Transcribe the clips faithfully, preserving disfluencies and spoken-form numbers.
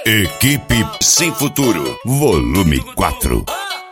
Equipe Sem Futuro, volume quatro.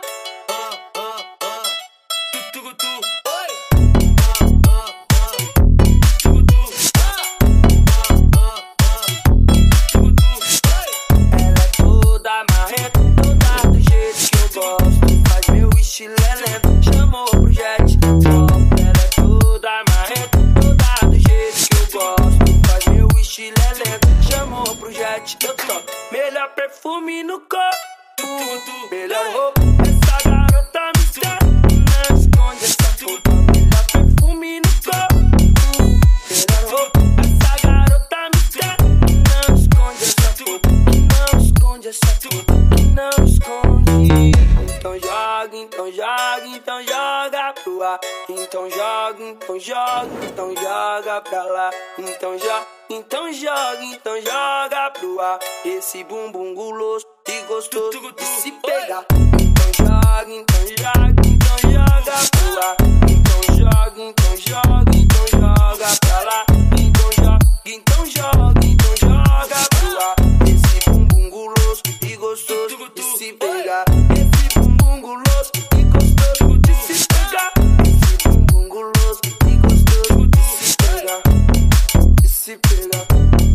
Eu toco melhor perfume no corpo, melhor roupa. Essa garota me quer, não esconde essa puta. Melhor perfume no corpo, melhor roupa. Essa garota me quer, não esconde essa puta. Não esconde essa puta, não esconde. Então joga, então joga, então joga pro ar. Então joga, então joga, então joga pra lá. Então joga. Então joga, então joga pro ar esse bumbum guloso e gostoso de se pegar. Então joga, então joga, então joga pro ar. Então joga, então joga, então joga pra lá. Então joga, então joga, então joga pro ar esse bumbum guloso e gostoso de se pegar. Esse bumbum guloso e gostoso de se pegar. Esse bumbum guloso e gostoso de se pegar. De se pegar.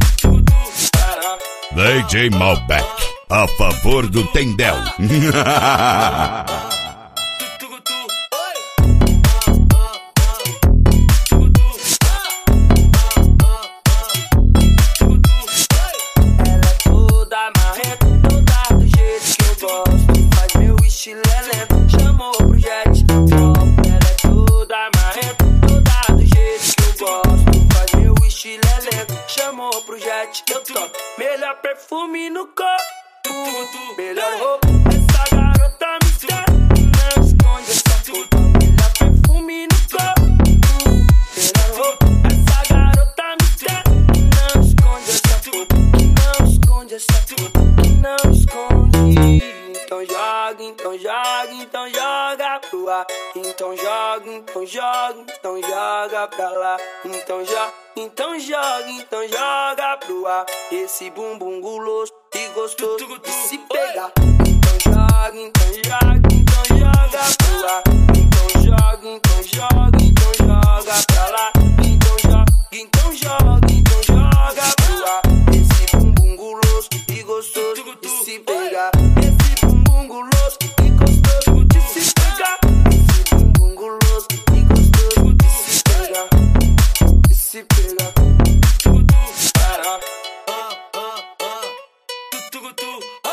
D J Malbec, a favor do Tendel. Eu toco melhor perfume no corpo, melhor roupa. Essa garota me quer, não esconde essa puta. Melhor perfume no corpo, melhor roupa. Essa garota me quer, não esconde essa puta. Não esconde essa puta, não esconde. Então joga, então joga, então joga pro ar. Então joga, então joga, então joga pra lá. Então joga. Então joga, então joga pro ar esse bumbum guloso e gostoso de se pegar. Então joga, então joga, então joga pro ar. Então joga, então joga, então joga pra lá. Então joga, então joga, então joga pro ar esse bumbum guloso e gostoso de se pegar. Esse bumbum guloso e gostoso de se pegar. Esse bumbum guloso e gostoso de se pegar. De se pegar. Uh, uh, uh, uh, tu, tu, tu.